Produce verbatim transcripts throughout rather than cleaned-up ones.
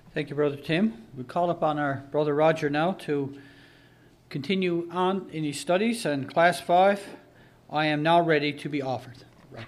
Thank you, Brother Tim. We call upon our Brother Roger now to continue on in his studies in Class five. I am now ready to be offered. Roger.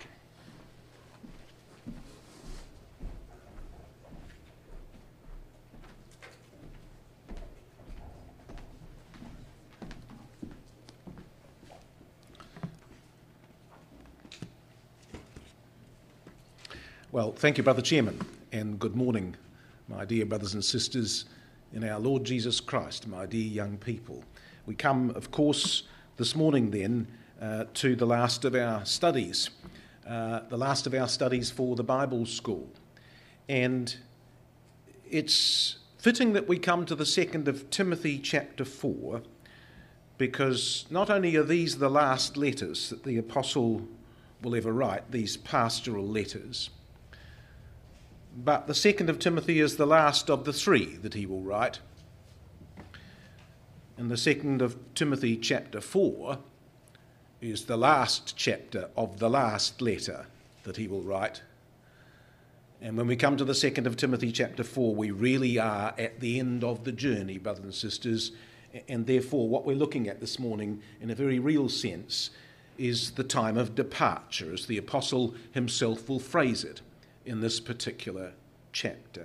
Well, thank you, Brother Chairman, and good morning, my dear brothers and sisters in our Lord Jesus Christ, my dear young people. We come, of course, this morning then uh, to the last of our studies, uh, the last of our studies for the Bible School. And it's fitting that we come to the second of Timothy chapter four, because not only are these the last letters that the apostle will ever write, these pastoral letters, but the second of Timothy is the last of the three that he will write. And the second of Timothy chapter four is the last chapter of the last letter that he will write. And when we come to the second of Timothy chapter four, we really are at the end of the journey, brothers and sisters. And therefore, what we're looking at this morning, in a very real sense, is the time of departure, as the apostle himself will phrase it in this particular chapter.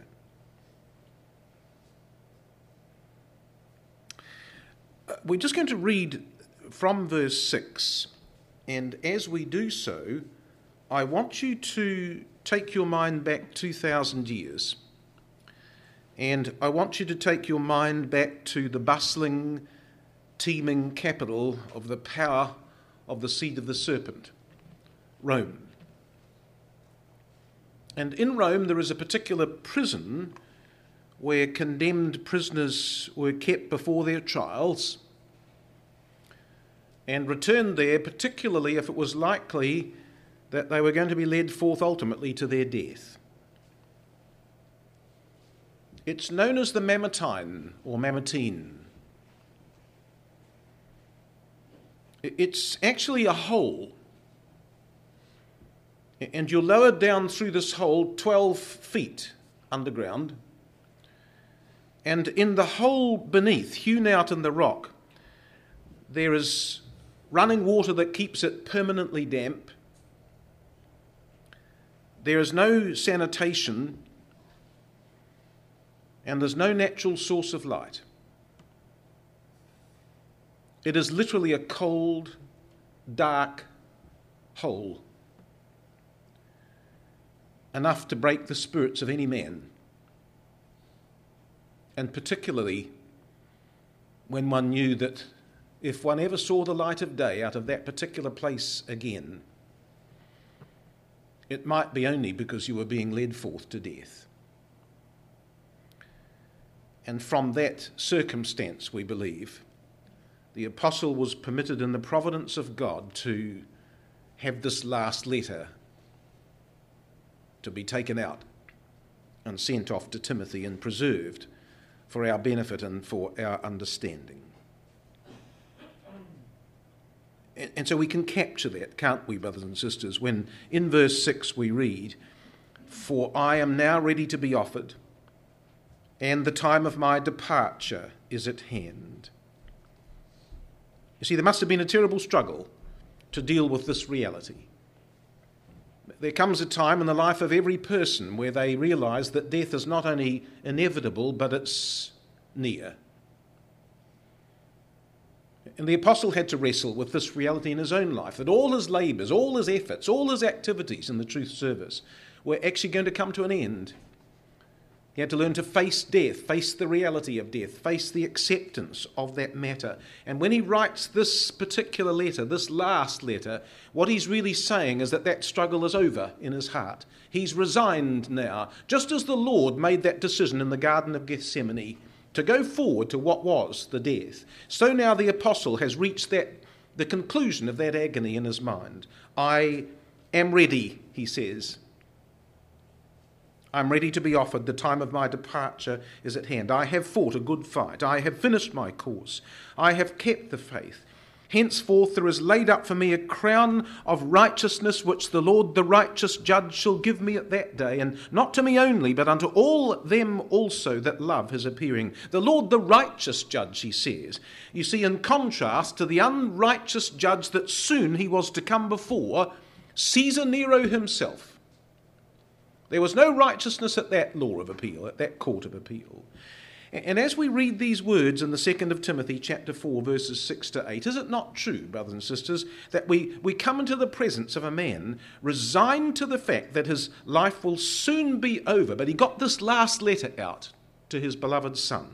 Uh, we're just going to read from verse six, and as we do so, I want you to take your mind back two thousand years, and I want you to take your mind back to the bustling, teeming capital of the power of the seed of the serpent, Rome. And in Rome there is a particular prison where condemned prisoners were kept before their trials and returned there, particularly if it was likely that they were going to be led forth ultimately to their death. It's known as the Mamertine or Mamertine. It's actually a hole, and you're lowered down through this hole twelve feet underground, and in the hole beneath, hewn out in the rock, there is running water that keeps it permanently damp. There is no sanitation, and there's no natural source of light. It is literally a cold, dark hole, enough to break the spirits of any man, and particularly when one knew that if one ever saw the light of day out of that particular place again, it might be only because you were being led forth to death. And from that circumstance, we believe, the apostle was permitted in the providence of God to have this last letter to be taken out and sent off to Timothy and preserved for our benefit and for our understanding. And, and so we can capture that, can't we, brothers and sisters, when in verse six we read, "For I am now ready to be offered, and the time of my departure is at hand." You see, there must have been a terrible struggle to deal with this reality. There comes a time in the life of every person where they realise that death is not only inevitable, but it's near. And the apostle had to wrestle with this reality in his own life, that all his labours, all his efforts, all his activities in the truth service were actually going to come to an end. He had to learn to face death, face the reality of death, face the acceptance of that matter. And when he writes this particular letter, this last letter, what he's really saying is that that struggle is over in his heart. He's resigned now, just as the Lord made that decision in the Garden of Gethsemane to go forward to what was the death. So now the apostle has reached that the conclusion of that agony in his mind. I am ready, he says. I'm ready to be offered. The time of my departure is at hand. I have fought a good fight. I have finished my course. I have kept the faith. Henceforth there is laid up for me a crown of righteousness, which the Lord the righteous judge shall give me at that day, and not to me only, but unto all them also that love his appearing. The Lord the righteous judge, he says. You see, in contrast to the unrighteous judge that soon he was to come before, Caesar Nero himself. There was no righteousness at that law of appeal, at that court of appeal. And as we read these words in the second of Timothy chapter four, verses six to eight, is it not true, brothers and sisters, that we, we come into the presence of a man resigned to the fact that his life will soon be over, but he got this last letter out to his beloved son.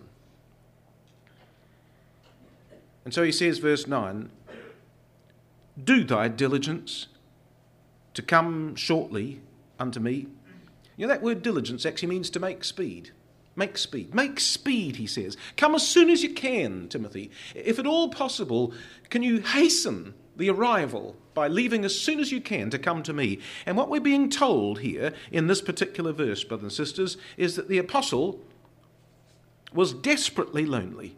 And so he says, verse nine, do thy diligence to come shortly unto me. You know, that word diligence actually means to make speed. Make speed. Make speed, he says. Come as soon as you can, Timothy. If at all possible, can you hasten the arrival by leaving as soon as you can to come to me? And what we're being told here in this particular verse, brothers and sisters, is that the apostle was desperately lonely.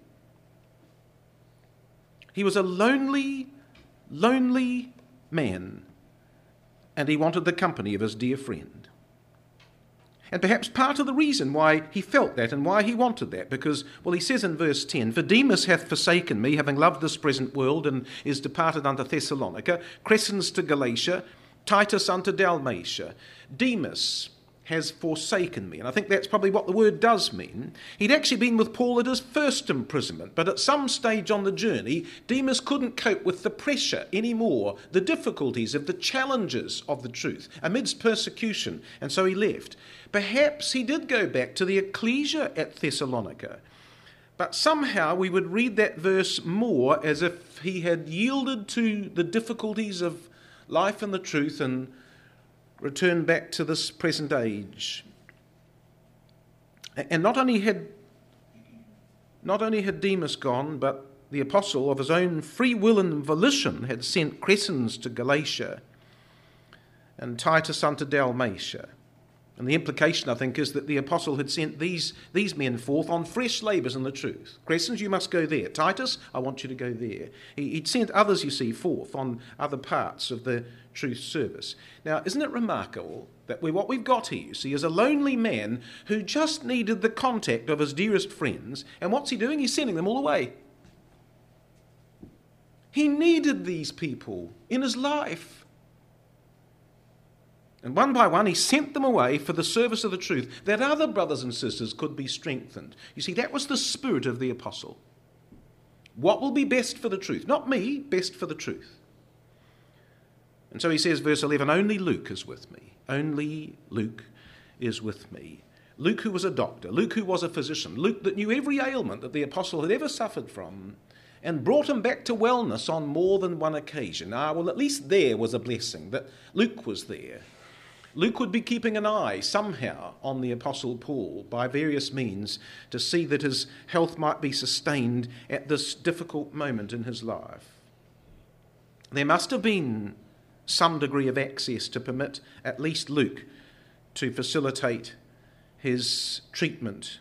He was a lonely, lonely man, and he wanted the company of his dear friend. And perhaps part of the reason why he felt that and why he wanted that, because, well, he says in verse ten, for Demas hath forsaken me, having loved this present world, and is departed unto Thessalonica, Crescens to Galatia, Titus unto Dalmatia. Demas has forsaken me. And I think that's probably what the word does mean. He'd actually been with Paul at his first imprisonment, but at some stage on the journey, Demas couldn't cope with the pressure anymore, the difficulties of the challenges of the truth amidst persecution, and so he left. Perhaps he did go back to the ecclesia at Thessalonica, but somehow we would read that verse more as if he had yielded to the difficulties of life and the truth and returned back to this present age. And not only had not only had Demas gone, but the apostle of his own free will and volition had sent Crescens to Galatia and Titus unto Dalmatia. And the implication, I think, is that the apostle had sent these, these men forth on fresh labours in the truth. Crescens, you must go there. Titus, I want you to go there. He, he'd sent others, you see, forth on other parts of the truth service. Now, isn't it remarkable that we, what we've got here, you see, is a lonely man who just needed the contact of his dearest friends, and what's he doing? He's sending them all away. He needed these people in his life. And one by one, he sent them away for the service of the truth, that other brothers and sisters could be strengthened. You see, that was the spirit of the apostle. What will be best for the truth? Not me, best for the truth. And so he says, verse eleven, only Luke is with me. Only Luke is with me. Luke, who was a doctor. Luke, who was a physician. Luke, that knew every ailment that the apostle had ever suffered from, and brought him back to wellness on more than one occasion. Ah, well, at least there was a blessing, that Luke was there. Luke would be keeping an eye somehow on the Apostle Paul by various means to see that his health might be sustained at this difficult moment in his life. There must have been some degree of access to permit at least Luke to facilitate his treatment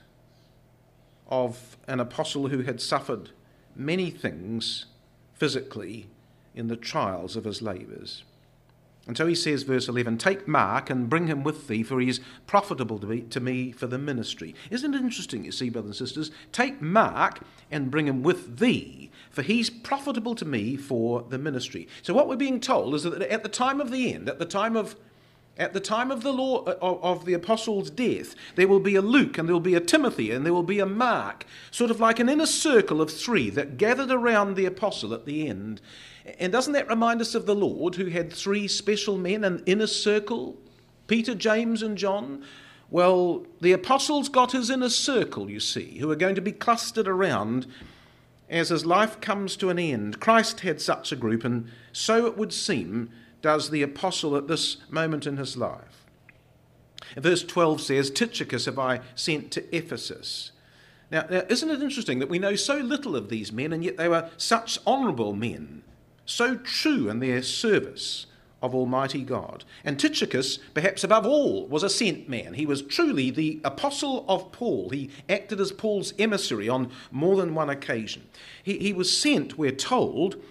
of an apostle who had suffered many things physically in the trials of his labours. And so he says, verse eleven, take Mark and bring him with thee, for he is profitable to me, to me for the ministry. Isn't it interesting, you see, brothers and sisters? Take Mark and bring him with thee, for he's profitable to me for the ministry. So what we're being told is that at the time of the end, at the time of At the time of the law of, of the apostle's death, there will be a Luke and there will be a Timothy and there will be a Mark, sort of like an inner circle of three that gathered around the apostle at the end. And doesn't that remind us of the Lord, who had three special men, an inner circle, Peter, James and John? Well, the apostle's got his inner circle, you see, who are going to be clustered around as his life comes to an end. Christ had such a group, and so it would seem does the apostle at this moment in his life. Verse twelve says, Tychicus have I sent to Ephesus. Now, now, isn't it interesting that we know so little of these men, and yet they were such honourable men, so true in their service of Almighty God. And Tychicus, perhaps above all, was a sent man. He was truly the apostle of Paul. He acted as Paul's emissary on more than one occasion. He, he was sent, we're told,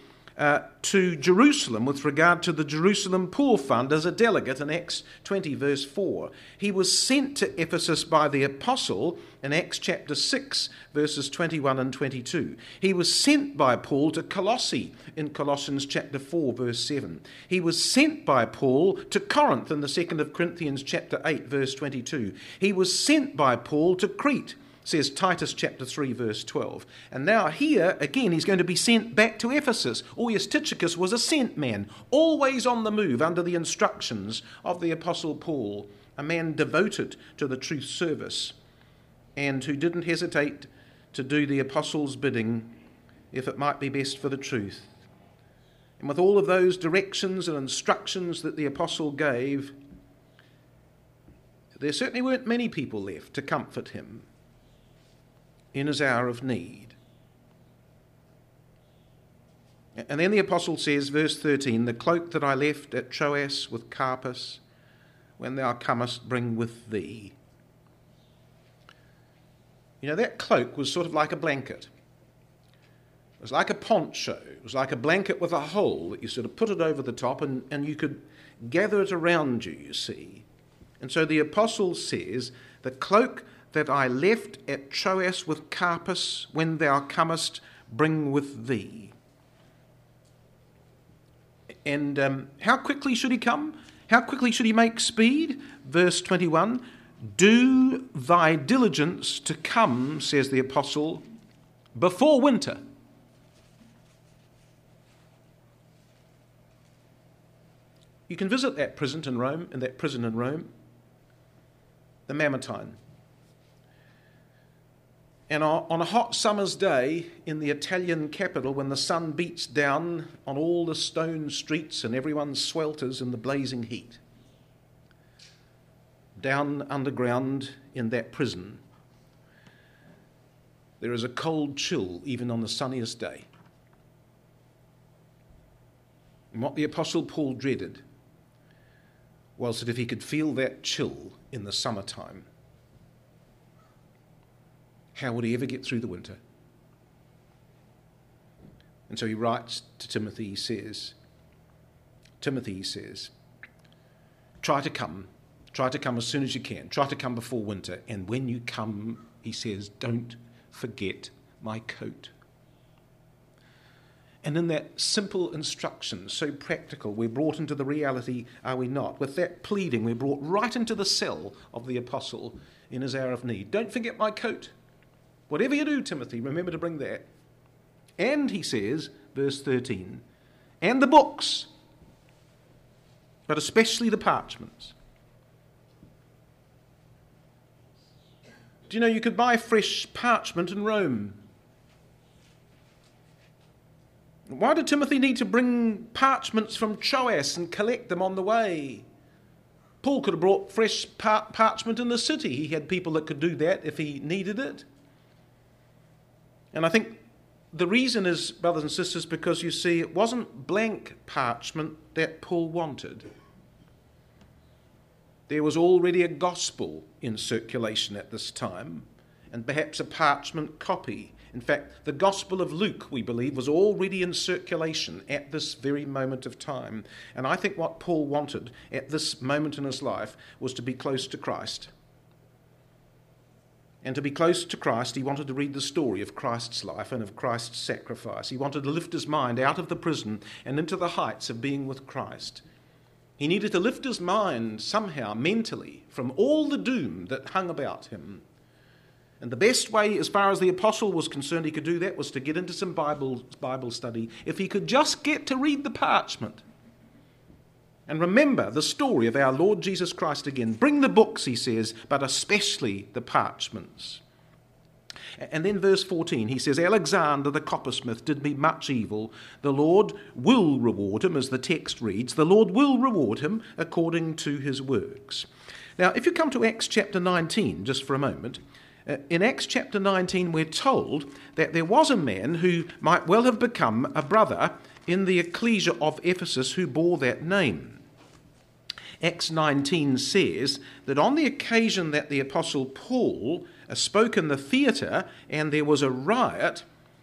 uh, to Jerusalem with regard to the Jerusalem Poor Fund as a delegate in Acts twenty verse four. He was sent to Ephesus by the apostle in Acts chapter six verses twenty-one and twenty-two. He was sent by Paul to Colossae in Colossians chapter four verse seven. He was sent by Paul to Corinth in the second of Corinthians chapter eight verse twenty-two. He was sent by Paul to Crete, says Titus chapter three verse twelve. And now here again he's going to be sent back to Ephesus. Oh yes, Tychicus was a sent man, always on the move under the instructions of the apostle Paul, a man devoted to the truth service and who didn't hesitate to do the apostle's bidding if it might be best for the truth. And with all of those directions and instructions that the apostle gave, there certainly weren't many people left to comfort him in his hour of need. And then the apostle says, verse thirteen, the cloak that I left at Troas with Carpus, when thou comest, bring with thee. You know, that cloak was sort of like a blanket. It was like a poncho. It was like a blanket with a hole that you sort of put it over the top and, and you could gather it around you, you see. And so the apostle says, the cloak that I left at Troas with Carpus, when thou comest, bring with thee. And um, how quickly should he come? How quickly should he make speed? Verse twenty-one, do thy diligence to come, says the apostle, before winter. You can visit that prison in Rome, in that prison in Rome, the Mamertine. And on a hot summer's day in the Italian capital, when the sun beats down on all the stone streets and everyone swelters in the blazing heat, down underground in that prison, there is a cold chill even on the sunniest day. And what the Apostle Paul dreaded was that if he could feel that chill in the summertime, how would he ever get through the winter? And so he writes to Timothy, he says, Timothy, he says, try to come, try to come as soon as you can, try to come before winter, and when you come, he says, don't forget my coat. And in that simple instruction, so practical, we're brought into the reality, are we not? With that pleading, we're brought right into the cell of the apostle in his hour of need. Don't forget my coat. Whatever you do, Timothy, remember to bring that. And, he says, verse thirteen, and the books, but especially the parchments. Do you know you could buy fresh parchment in Rome? Why did Timothy need to bring parchments from Troas and collect them on the way? Paul could have brought fresh par- parchment in the city. He had people that could do that if he needed it. And I think the reason is, brothers and sisters, because you see, it wasn't blank parchment that Paul wanted. There was already a gospel in circulation at this time, and perhaps a parchment copy. In fact, the Gospel of Luke, we believe, was already in circulation at this very moment of time. And I think what Paul wanted at this moment in his life was to be close to Christ. And to be close to Christ, he wanted to read the story of Christ's life and of Christ's sacrifice. He wanted to lift his mind out of the prison and into the heights of being with Christ. He needed to lift his mind somehow, mentally, from all the doom that hung about him. And the best way, as far as the apostle was concerned, he could do that was to get into some Bible, Bible study. If he could just get to read the parchment and remember the story of our Lord Jesus Christ again. Bring the books, he says, but especially the parchments. And then verse fourteen, he says, Alexander the coppersmith did me much evil. The Lord will reward him, as the text reads. The Lord will reward him according to his works. Now, if you come to Acts chapter nineteen, just for a moment, uh, in Acts chapter nineteen, we're told that there was a man who might well have become a brother in the ecclesia of Ephesus who bore that name. Acts nineteen says that on the occasion that the Apostle Paul spoke in the theatre and there was a riot,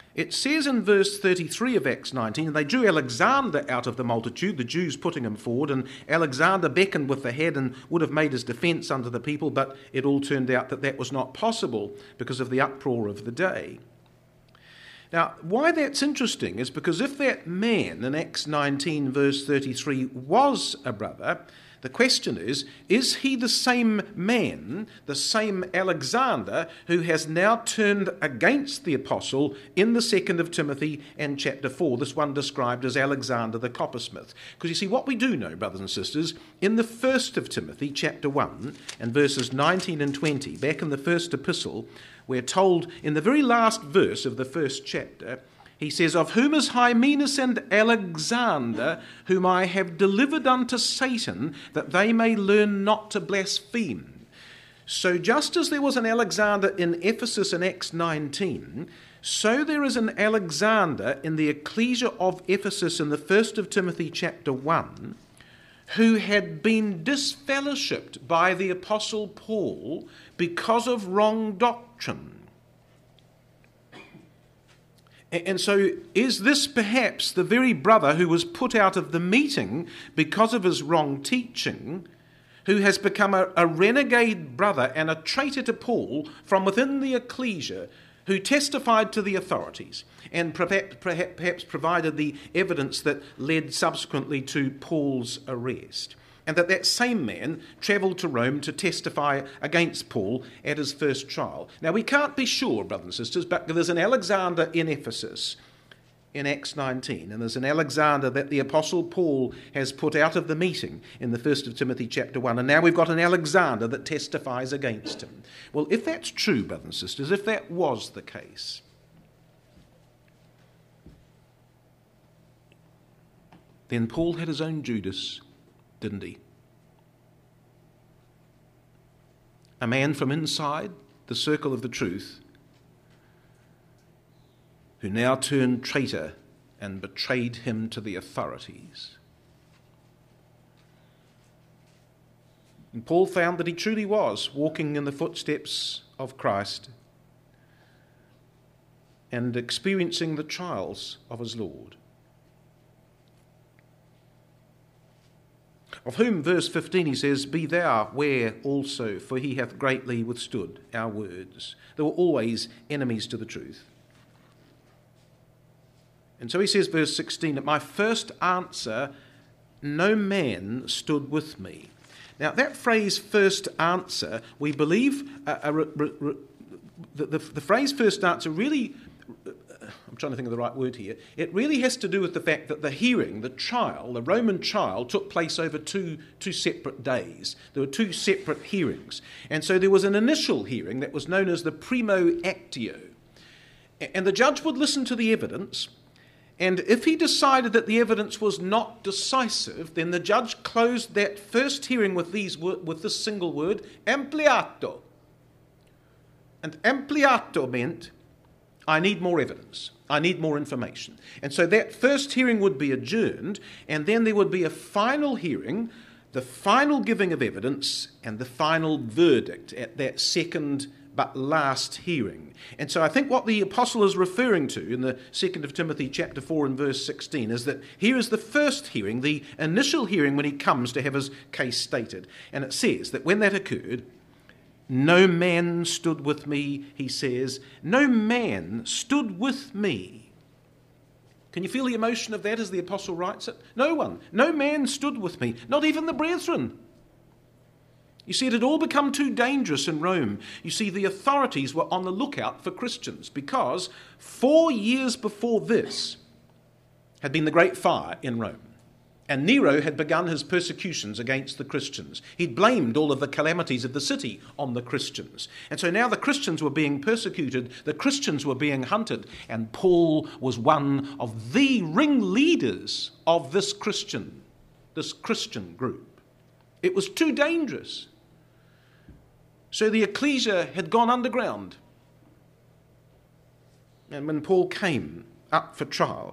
It says in verse thirty-three of Acts nineteen, and they drew Alexander out of the multitude, the Jews putting him forward, and Alexander beckoned with the head and would have made his defence unto the people, but it all turned out that that was not possible because of the uproar of the day. Now, why that's interesting is because if that man in Acts nineteen verse thirty-three was a brother, the question is, is he the same man, the same Alexander, who has now turned against the apostle in the second of Timothy and chapter four, this one described as Alexander the coppersmith? Because you see, what we do know, brothers and sisters, in the first of Timothy, chapter one, and verses nineteen and twenty, back in the first epistle, we're told in the very last verse of the first chapter, he says, of whom is Hymenaeus and Alexander, whom I have delivered unto Satan, that they may learn not to blaspheme. So just as there was an Alexander in Ephesus in Acts nineteen, so there is an Alexander in the ecclesia of Ephesus in the first of Timothy chapter one, who had been disfellowshipped by the apostle Paul because of wrong doctrine. And so is this perhaps the very brother who was put out of the meeting because of his wrong teaching, who has become a, a renegade brother and a traitor to Paul from within the ecclesia, who testified to the authorities and perhaps, perhaps provided the evidence that led subsequently to Paul's arrest? And that that same man travelled to Rome to testify against Paul at his first trial. Now, we can't be sure, brothers and sisters, but there's an Alexander in Ephesus in Acts nineteen, and there's an Alexander that the apostle Paul has put out of the meeting in the first of Timothy chapter one, and now we've got an Alexander that testifies against him. Well, if that's true, brothers and sisters, if that was the case, then Paul had his own Judas, didn't he? A man from inside the circle of the truth who now turned traitor and betrayed him to the authorities. And Paul found that he truly was walking in the footsteps of Christ and experiencing the trials of his Lord. Of whom, verse fifteen, he says, be thou ware also, for he hath greatly withstood our words. They were always enemies to the truth. And so he says, verse sixteen, at my first answer, no man stood with me. Now, that phrase, first answer, we believe, uh, uh, re, re, the, the, the phrase first answer really, I'm trying to think of the right word here, it really has to do with the fact that the hearing, the trial, the Roman trial, took place over two, two separate days. There were two separate hearings. And so there was an initial hearing that was known as the primo actio. And the judge would listen to the evidence, and if he decided that the evidence was not decisive, then the judge closed that first hearing with these with this single word, ampliato. And ampliato meant, I need more evidence. I need more information. And so that first hearing would be adjourned, and then there would be a final hearing, the final giving of evidence, and the final verdict at that second but last hearing. And so I think what the apostle is referring to in the second of Timothy chapter four and verse sixteen is that here is the first hearing, the initial hearing when he comes to have his case stated. And it says that when that occurred, no man stood with me, he says. No man stood with me. Can you feel the emotion of that as the apostle writes it? No one. No man stood with me. Not even the brethren. You see, it had all become too dangerous in Rome. You see, the authorities were on the lookout for Christians because four years before this had been the Great Fire in Rome. And Nero had begun his persecutions against the Christians. He'd blamed all of the calamities of the city on the Christians. And so now the Christians were being persecuted, the Christians were being hunted, and Paul was one of the ringleaders of this Christian, this Christian group. It was too dangerous. So the ecclesia had gone underground. And when Paul came up for trial,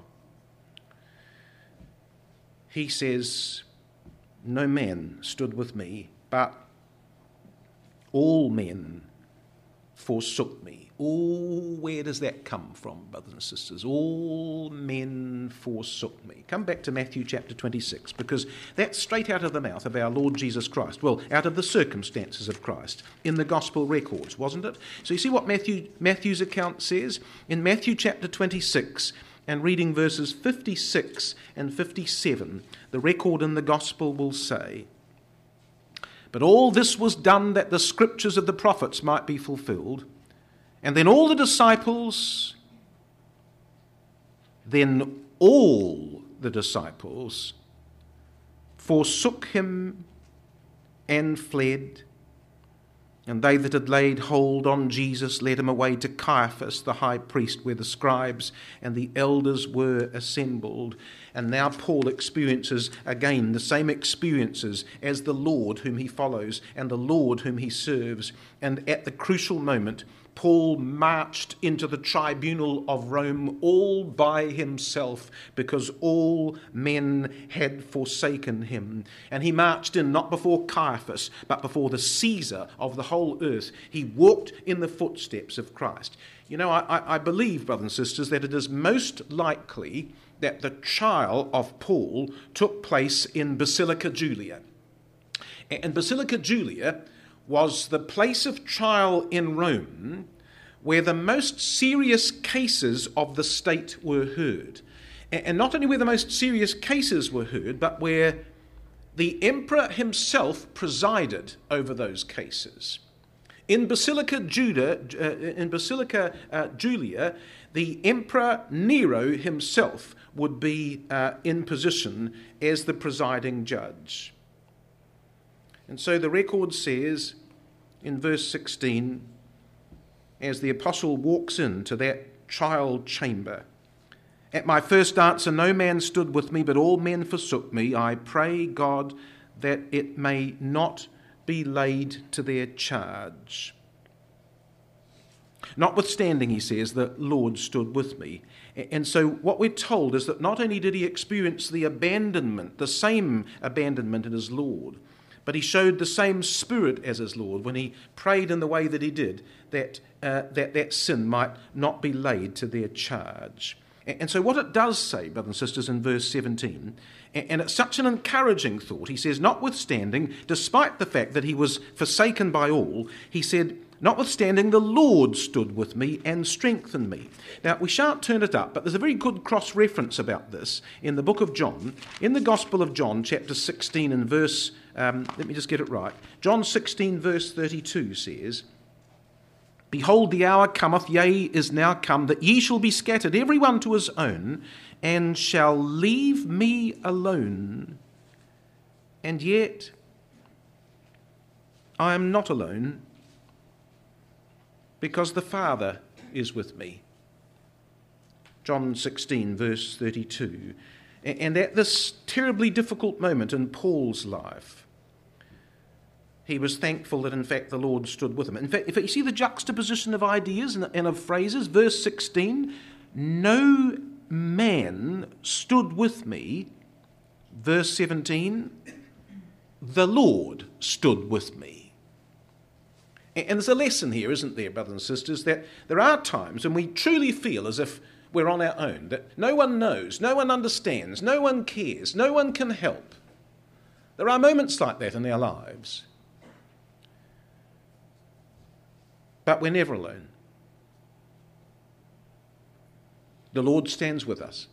he says, no man stood with me, but all men forsook me. Oh, where does that come from, brothers and sisters? All men forsook me. Come back to Matthew chapter twenty-six, because that's straight out of the mouth of our Lord Jesus Christ. Well, out of the circumstances of Christ in the gospel records, wasn't it? So you see what Matthew Matthew's account says? In Matthew chapter twenty-six, and reading verses fifty-six and fifty-seven, the record in the gospel will say, "But all this was done that the scriptures of the prophets might be fulfilled. And then all the disciples, then all the disciples forsook him and fled. And they that had laid hold on Jesus led him away to Caiaphas, the high priest, where the scribes and the elders were assembled." And now Paul experiences again the same experiences as the Lord whom he follows and the Lord whom he serves. And at the crucial moment, Paul marched into the tribunal of Rome all by himself, because all men had forsaken him. And he marched in not before Caiaphas, but before the Caesar of the whole earth. He walked in the footsteps of Christ. You know, I, I believe, brothers and sisters, that it is most likely that the trial of Paul took place in Basilica Julia. And Basilica Julia was the place of trial in Rome where the most serious cases of the state were heard. And not only where the most serious cases were heard, but where the emperor himself presided over those cases. In Basilica Judah, uh, in Basilica uh, Julia, the Emperor Nero himself would be uh, in position as the presiding judge. And so the record says in verse sixteen, as the apostle walks into that trial chamber, "At my first answer no man stood with me, but all men forsook me. I pray God that it may not be laid to their charge. Notwithstanding," he says, "the Lord stood with me." And so what we're told is that not only did he experience the abandonment, the same abandonment in his Lord, but he showed the same spirit as his Lord when he prayed in the way that he did, that uh, that, that sin might not be laid to their charge. And so what it does say, brothers and sisters, in verse seventeen, and it's such an encouraging thought, he says, notwithstanding, despite the fact that he was forsaken by all, he said, notwithstanding, the Lord stood with me and strengthened me. Now, we shan't turn it up, but there's a very good cross-reference about this in the book of John, in the Gospel of John, chapter sixteen and verse, um, let me just get it right. John sixteen, verse thirty-two says, "Behold, the hour cometh, yea, is now come, that ye shall be scattered, every one to his own, and shall leave me alone. And yet I am not alone, because the Father is with me." John sixteen, verse thirty-two. And at this terribly difficult moment in Paul's life, he was thankful that, in fact, the Lord stood with him. In fact, if you see the juxtaposition of ideas and of phrases, verse sixteen, "No man stood with me." Verse seventeen, "The Lord stood with me." And there's a lesson here, isn't there, brothers and sisters, that there are times when we truly feel as if we're on our own, that no one knows, no one understands, no one cares, no one can help. There are moments like that in our lives. But we're never alone. The Lord stands with us.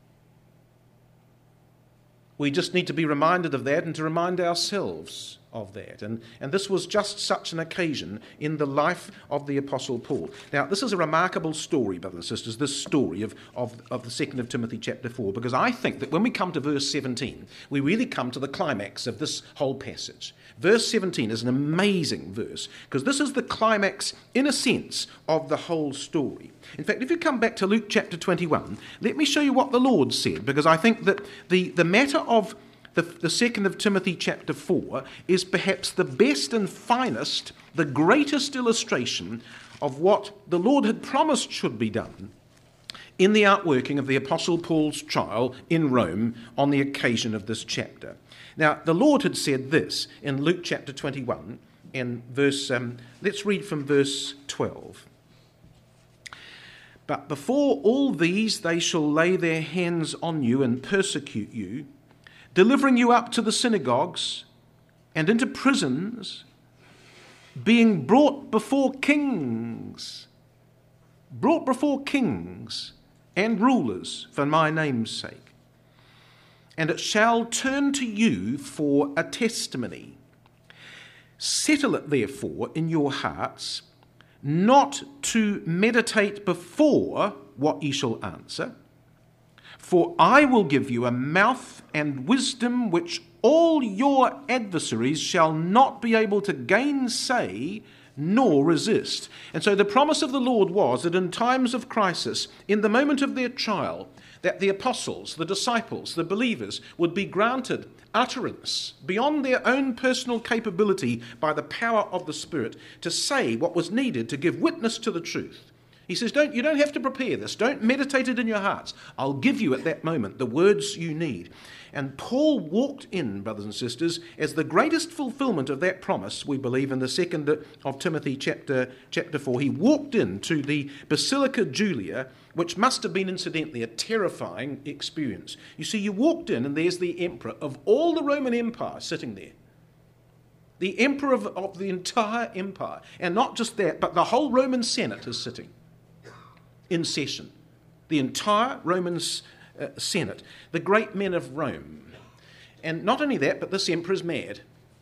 We just need to be reminded of that and to remind ourselves of that. And, and this was just such an occasion in the life of the Apostle Paul. Now, this is a remarkable story, brothers and sisters, this story of, of, of the second of Timothy chapter four, because I think that when we come to verse seventeen, we really come to the climax of this whole passage. Verse seventeen is an amazing verse, because this is the climax, in a sense, of the whole story. In fact, if you come back to Luke chapter twenty-one, let me show you what the Lord said, because I think that the, the matter of the, the second of Timothy chapter four is perhaps the best and finest, the greatest illustration of what the Lord had promised should be done in the outworking of the Apostle Paul's trial in Rome on the occasion of this chapter. Now, the Lord had said this in Luke chapter twenty-one and verse, um, let's read from verse twelve. But before all these they shall lay their hands on you and persecute you, delivering you up to the synagogues and into prisons, being brought before kings, brought before kings and rulers for my name's sake. And it shall turn to you for a testimony. Settle it therefore in your hearts, not to meditate before what ye shall answer. For I will give you a mouth and wisdom which all your adversaries shall not be able to gainsay nor resist. And so the promise of the Lord was that in times of crisis, in the moment of their trial, that the apostles, the disciples, the believers would be granted utterance beyond their own personal capability by the power of the Spirit to say what was needed to give witness to the truth. He says, don't, you don't have to prepare this. Don't meditate it in your hearts. I'll give you at that moment the words you need. And Paul walked in, brothers and sisters, as the greatest fulfillment of that promise, we believe, in the second of Timothy chapter, chapter four. He walked into the Basilica Julia, which must have been, incidentally, a terrifying experience. You see, you walked in and there's the emperor of all the Roman Empire sitting there. The emperor of, of the entire empire. And not just that, but the whole Roman Senate is sitting in session. The entire Roman uh, Senate. The great men of Rome. And not only that, but this emperor's mad.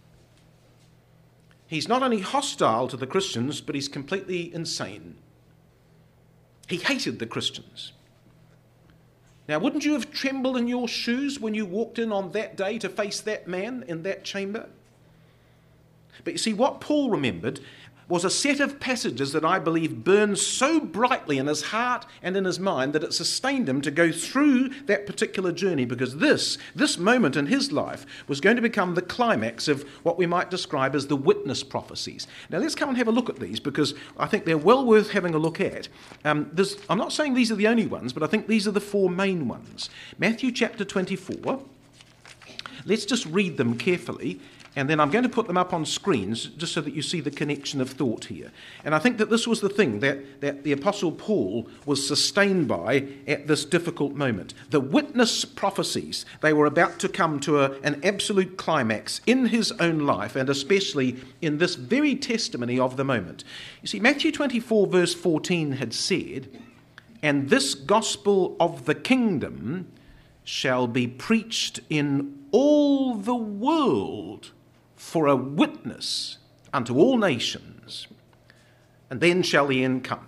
He's not only hostile to the Christians, but he's completely insane. He hated the Christians. Now, wouldn't you have trembled in your shoes when you walked in on that day to face that man in that chamber? But you see, what Paul remembered was a set of passages that I believe burned so brightly in his heart and in his mind that it sustained him to go through that particular journey, because this, this moment in his life was going to become the climax of what we might describe as the witness prophecies. Now let's come and have a look at these, because I think they're well worth having a look at. Um, I'm not saying these are the only ones, but I think these are the four main ones. Matthew chapter twenty-four. Let's just read them carefully. And then I'm going to put them up on screens just so that you see the connection of thought here. And I think that this was the thing that, that the Apostle Paul was sustained by at this difficult moment. The witness prophecies, they were about to come to a, an absolute climax in his own life, and especially in this very testimony of the moment. You see, Matthew twenty-four verse fourteen had said, "And this gospel of the kingdom shall be preached in all the world for a witness unto all nations, and then shall the end come."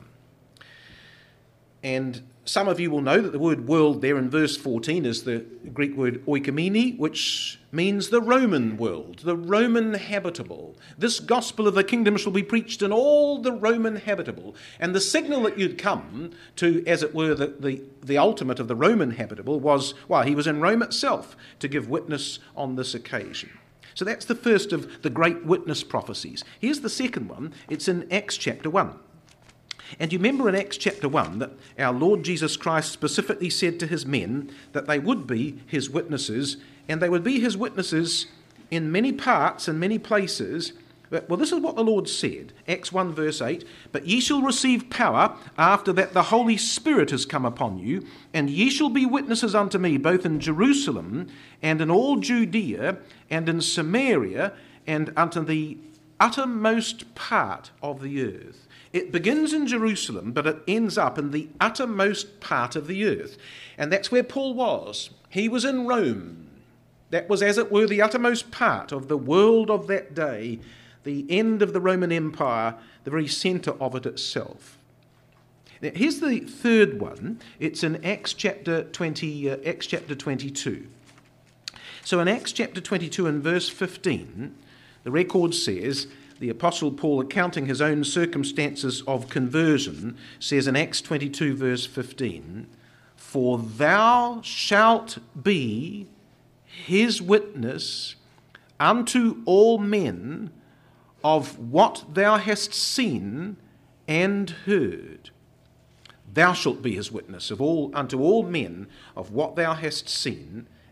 And some of you will know that the word world there in verse fourteen is the Greek word oikomene, which means the Roman world, the Roman habitable. This gospel of the kingdom shall be preached in all the Roman habitable. And the signal that you'd come to, as it were, the, the, the ultimate of the Roman habitable was, well, he was in Rome itself to give witness on this occasion. So that's the first of the great witness prophecies. Here's the second one. It's in Acts chapter one. And you remember in Acts chapter one that our Lord Jesus Christ specifically said to his men that they would be his witnesses, and they would be his witnesses in many parts and many places. But, well, this is what the Lord said, Acts one verse eight, "But ye shall receive power after that the Holy Spirit has come upon you, and ye shall be witnesses unto me both in Jerusalem and in all Judea and in Samaria and unto the uttermost part of the earth." It begins in Jerusalem, but it ends up in the uttermost part of the earth. And that's where Paul was. He was in Rome. That was, as it were, the uttermost part of the world of that day, the end of the Roman Empire, the very centre of it itself. Now, here's the third one. It's in Acts chapter twenty, uh, Acts chapter twenty-two. So in Acts chapter twenty-two and verse fifteen, the record says, the Apostle Paul, accounting his own circumstances of conversion, says in Acts twenty-two verse fifteen, "For thou shalt be his witness unto all men of what thou hast seen and heard." Thou shalt be his witness of all unto all men of what thou hast seen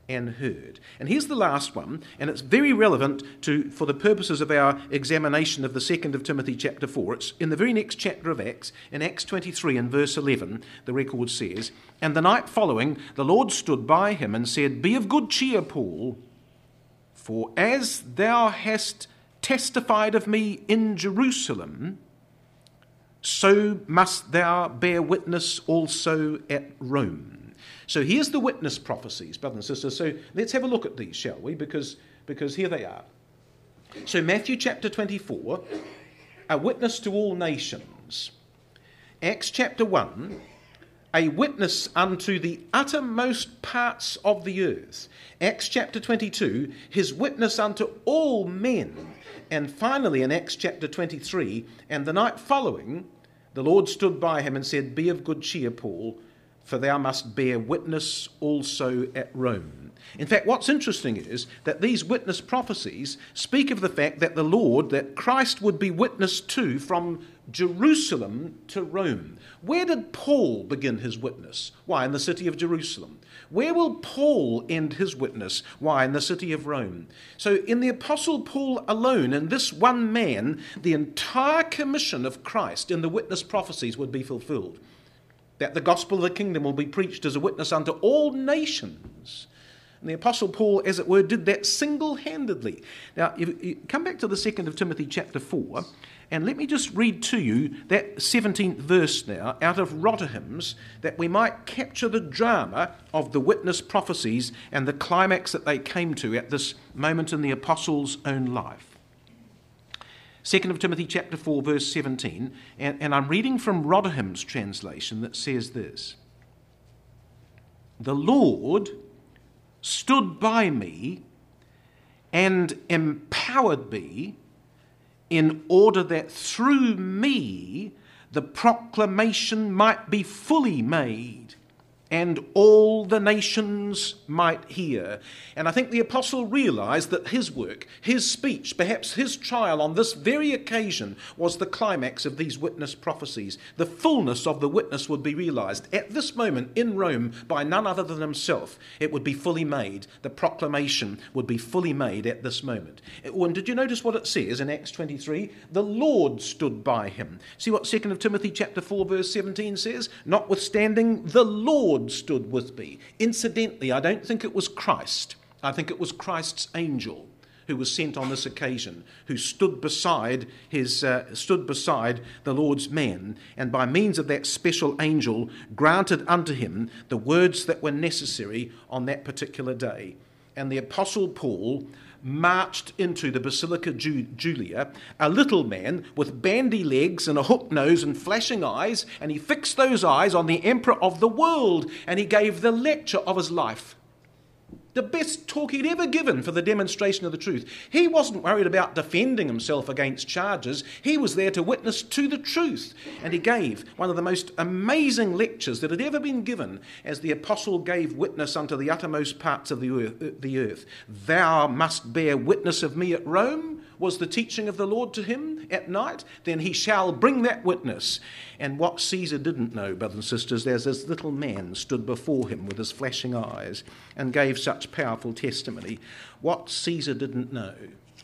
and heard. And here's the last one, and it's very relevant to for the purposes of our examination of the second of Timothy chapter four. It's in the very next chapter of Acts, in Acts twenty-three and verse eleven, the record says, "And the night following, the Lord stood by him and said, Be of good cheer, Paul, for as thou hast testified of me in Jerusalem, so must thou bear witness also at Rome." So here's the witness prophecies, brothers and sisters. So let's have a look at these, shall we? Because, because here they are. So Matthew chapter twenty-four, a witness to all nations. Acts chapter one, a witness unto the uttermost parts of the earth. Acts chapter twenty-two, his witness unto all men. And finally in Acts chapter twenty-three, and the night following, the Lord stood by him and said, Be of good cheer, Paul, for thou must bear witness also at Rome. In fact, what's interesting is that these witness prophecies speak of the fact that the Lord, that Christ would be witnessed to from Jerusalem to Rome. Where did Paul begin his witness? Why, in the city of Jerusalem. Where will Paul end his witness? Why, in the city of Rome. So in the Apostle Paul alone, in this one man, the entire commission of Christ in the witness prophecies would be fulfilled. That the gospel of the kingdom will be preached as a witness unto all nations. And the Apostle Paul, as it were, did that single-handedly. Now, you, you come back to the second of Timothy chapter four, and let me just read to you that seventeenth verse now out of Rotherham's, that we might capture the drama of the witness prophecies and the climax that they came to at this moment in the apostle's own life. Second of Timothy chapter four, verse seventeen, and, and I'm reading from Rotherham's translation that says this: The Lord stood by me and empowered me in order that through me the proclamation might be fully made and all the nations might hear. And I think the apostle realized that his work, his speech, perhaps his trial on this very occasion was the climax of these witness prophecies. The fullness of the witness would be realized at this moment in Rome by none other than himself. It would be fully made. The proclamation would be fully made at this moment. And did you notice what it says in Acts twenty-three? The Lord stood by him. See what Second of Timothy chapter four verse seventeen says? Notwithstanding, the Lord stood with me. Incidentally, I don't think it was Christ. I think it was Christ's angel who was sent on this occasion, who stood beside his uh, stood beside the Lord's man, and by means of that special angel granted unto him the words that were necessary on that particular day. And the Apostle Paul marched into the Basilica Julia, a little man with bandy legs and a hook nose and flashing eyes, and he fixed those eyes on the emperor of the world, and he gave the lecture of his life. The best talk he'd ever given for the demonstration of the truth. He wasn't worried about defending himself against charges. He was there to witness to the truth. And he gave one of the most amazing lectures that had ever been given as the apostle gave witness unto the uttermost parts of the earth. The earth. Thou must bear witness of me at Rome, was the teaching of the Lord to him at night. Then he shall bring that witness. And what Caesar didn't know, brothers and sisters, there's this little man stood before him with his flashing eyes and gave such powerful testimony. What Caesar didn't know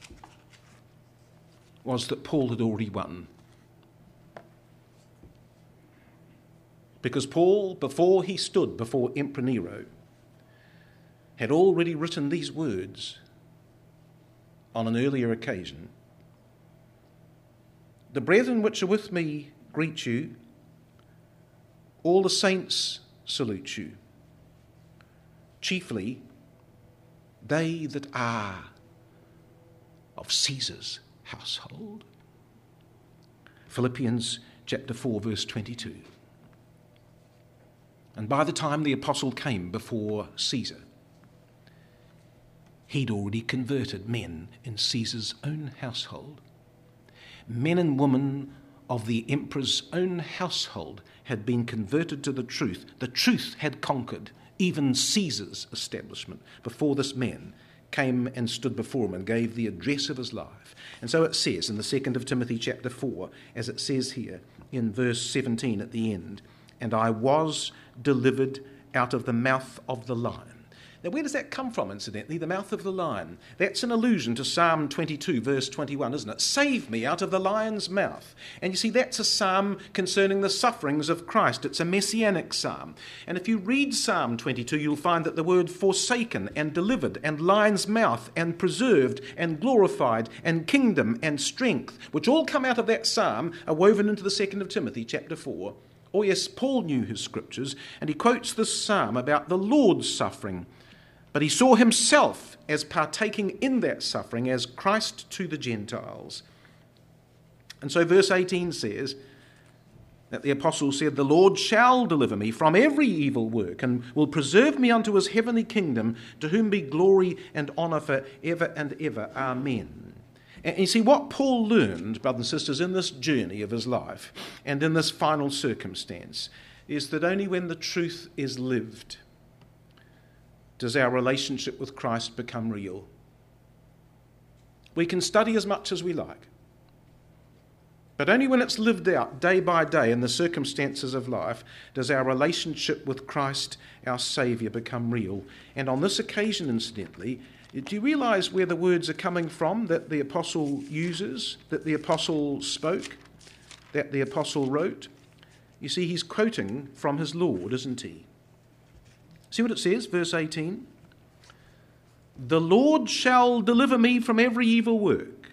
was that Paul had already won. Because Paul, before he stood before Emperor Nero, had already written these words on an earlier occasion. The brethren which are with me greet you. All the saints salute you. Chiefly they that are of Caesar's household. Philippians chapter four verse twenty-two. And by the time the apostle came before Caesar, he'd already converted men in Caesar's own household. Men and women of the emperor's own household had been converted to the truth. The truth had conquered even Caesar's establishment before this man came and stood before him and gave the address of his life. And so it says in the second of Timothy chapter four, as it says here in verse seventeen at the end, and I was delivered out of the mouth of the lion. Now, where does that come from, incidentally? The mouth of the lion. That's an allusion to Psalm twenty-two, verse twenty-one, isn't it? Save me out of the lion's mouth. And you see, that's a psalm concerning the sufferings of Christ. It's a messianic psalm. And if you read Psalm twenty-two, you'll find that the word forsaken and delivered and lion's mouth and preserved and glorified and kingdom and strength, which all come out of that psalm, are woven into the second of Timothy, chapter four. Oh yes, Paul knew his scriptures, and he quotes this psalm about the Lord's suffering. But he saw himself as partaking in that suffering as Christ to the Gentiles. And so verse eighteen says that the apostle said, "The Lord shall deliver me from every evil work and will preserve me unto his heavenly kingdom, to whom be glory and honour for ever and ever. Amen." And you see, what Paul learned, brothers and sisters, in this journey of his life and in this final circumstance is that only when the truth is lived does our relationship with Christ become real. We can study as much as we like, but only when it's lived out day by day in the circumstances of life does our relationship with Christ, our Saviour, become real. And on this occasion, incidentally, do you realise where the words are coming from that the apostle uses, that the apostle spoke, that the apostle wrote? You see, he's quoting from his Lord, isn't he? See what it says, verse eighteen? "The Lord shall deliver me from every evil work."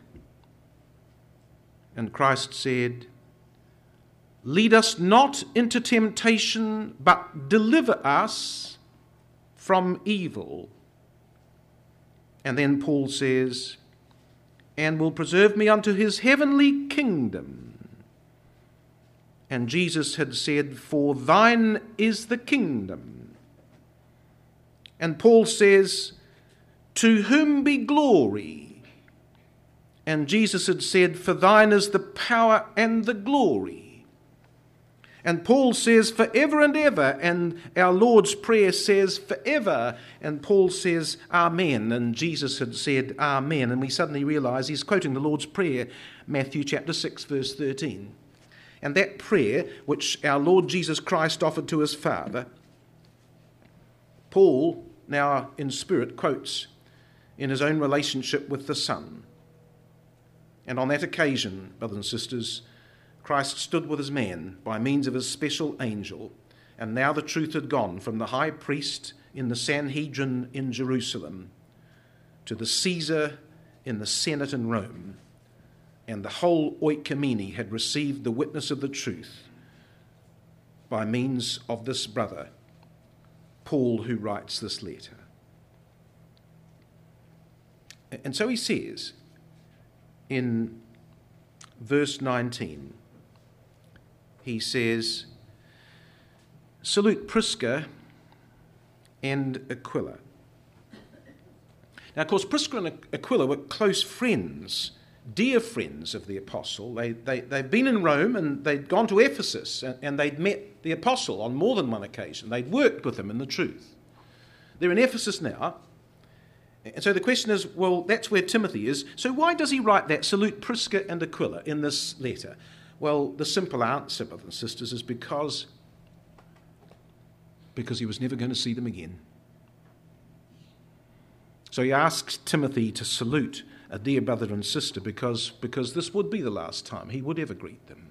And Christ said, "Lead us not into temptation, but deliver us from evil." And then Paul says, "And will preserve me unto his heavenly kingdom." And Jesus had said, "For thine is the kingdom." And Paul says, "To whom be glory?" And Jesus had said, "For thine is the power and the glory." And Paul says, "Forever and ever." And our Lord's Prayer says, "Forever." And Paul says, "Amen." And Jesus had said, "Amen." And we suddenly realise he's quoting the Lord's Prayer, Matthew chapter six, verse thirteen. And that prayer, which our Lord Jesus Christ offered to his Father, Paul, now in spirit, quotes in his own relationship with the Son. And on that occasion, brothers and sisters, Christ stood with his man by means of his special angel, and now the truth had gone from the high priest in the Sanhedrin in Jerusalem to the Caesar in the Senate in Rome, and the whole oikomene had received the witness of the truth by means of this brother, Paul, who writes this letter. And so he says in verse nineteen, he says, "Salute Prisca and Aquila." Now, of course, Prisca and Aquila were close friends, dear friends of the apostle. They, they, they'd been in Rome and they'd gone to Ephesus and, and they'd met the apostle on more than one occasion. They'd worked with him in the truth. They're in Ephesus now. And so the question is, well, that's where Timothy is. So why does he write that, "Salute Prisca and Aquila," in this letter? Well, the simple answer, brothers and sisters, is because, because he was never going to see them again. So he asks Timothy to salute a dear brother and sister because, because this would be the last time he would ever greet them.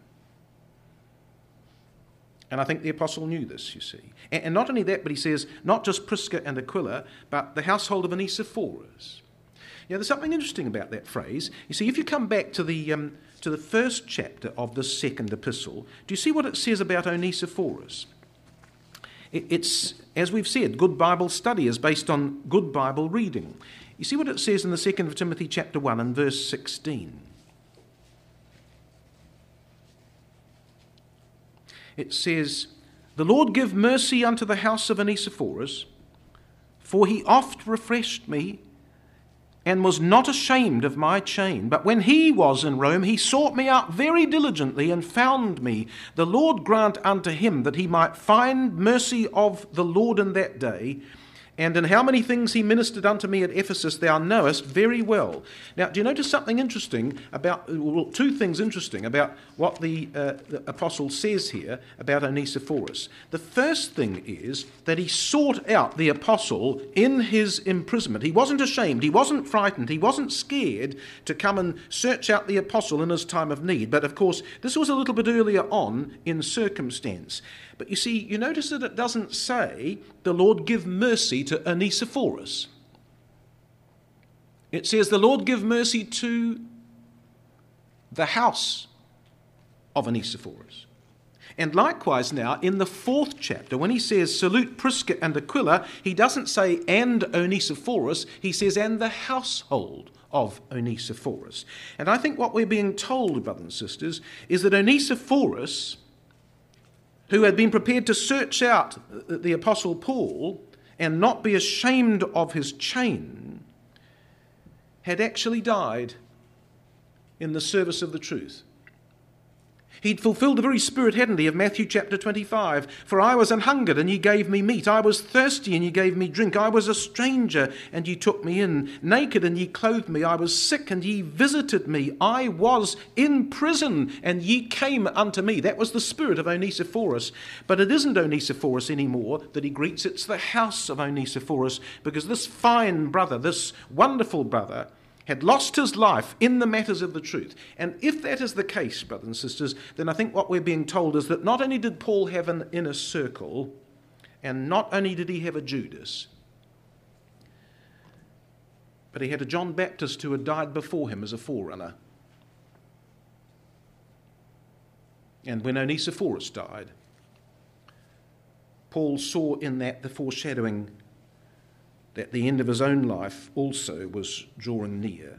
And I think the apostle knew this, you see. And, and not only that, but he says, not just Prisca and Aquila, but the household of Onesiphorus. Now, there's something interesting about that phrase. You see, if you come back to the, um, to the first chapter of this second epistle, do you see what it says about Onesiphorus? It, it's, as we've said, good Bible study is based on good Bible reading. You see what it says in the second of Timothy chapter one and verse sixteen. It says, "The Lord give mercy unto the house of Onesiphorus, for he oft refreshed me, and was not ashamed of my chain. But when he was in Rome, he sought me out very diligently, and found me. The Lord grant unto him that he might find mercy of the Lord in that day. And in how many things he ministered unto me at Ephesus thou knowest very well. Now, do you notice something interesting about, well, two things interesting about what the, uh, the apostle says here about Onesiphorus? The first thing is that he sought out the apostle in his imprisonment. He wasn't ashamed, he wasn't frightened, he wasn't scared to come and search out the apostle in his time of need. But of course, this was a little bit earlier on in circumstance. But you see, you notice that it doesn't say, the Lord give mercy to Onesiphorus. It says, the Lord give mercy to the house of Onesiphorus. And likewise now, in the fourth chapter, when he says, salute Prisca and Aquila, he doesn't say, and Onesiphorus, he says, and the household of Onesiphorus. And I think what we're being told, brothers and sisters, is that Onesiphorus, who had been prepared to search out the Apostle Paul and not be ashamed of his chain, had actually died in the service of the truth. He'd fulfilled the very spirit, hadn't he, of Matthew chapter twenty-five. For I was an hungered, and ye gave me meat. I was thirsty, and ye gave me drink. I was a stranger, and ye took me in. Naked, and ye clothed me. I was sick, and ye visited me. I was in prison, and ye came unto me. That was the spirit of Onesiphorus. But it isn't Onesiphorus anymore that he greets. It's the house of Onesiphorus, because this fine brother, this wonderful brother, had lost his life in the matters of the truth. And if that is the case, brothers and sisters, then I think what we're being told is that not only did Paul have an inner circle, and not only did he have a Judas, but he had a John Baptist who had died before him as a forerunner. And when Onesiphorus died, Paul saw in that the foreshadowing that the end of his own life also was drawing near.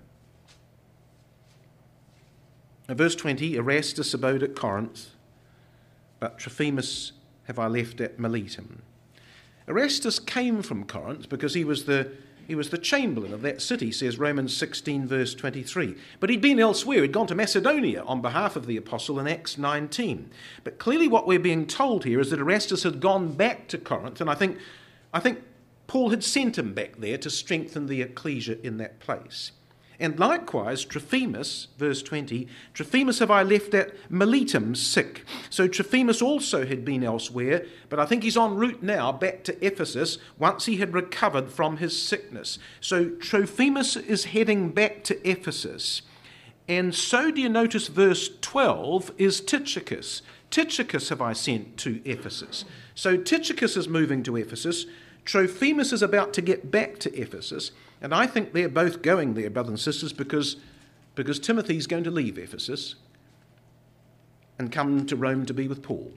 Now, verse twenty, Erastus abode at Corinth, but Trophimus have I left at Miletum. Erastus came from Corinth because he was the he was the chamberlain of that city, says Romans sixteen, verse twenty-three. But he'd been elsewhere. He'd gone to Macedonia on behalf of the apostle in Acts nineteen. But clearly what we're being told here is that Erastus had gone back to Corinth, and I think I think Paul had sent him back there to strengthen the ecclesia in that place. And likewise, Trophimus, verse twenty, Trophimus have I left at Miletum sick. So Trophimus also had been elsewhere, but I think he's en route now back to Ephesus once he had recovered from his sickness. So Trophimus is heading back to Ephesus. And so do you notice verse twelve is Tychicus. Tychicus have I sent to Ephesus. So Tychicus is moving to Ephesus. Trophimus is about to get back to Ephesus, and I think they're both going there, brothers and sisters, because, because Timothy's going to leave Ephesus and come to Rome to be with Paul.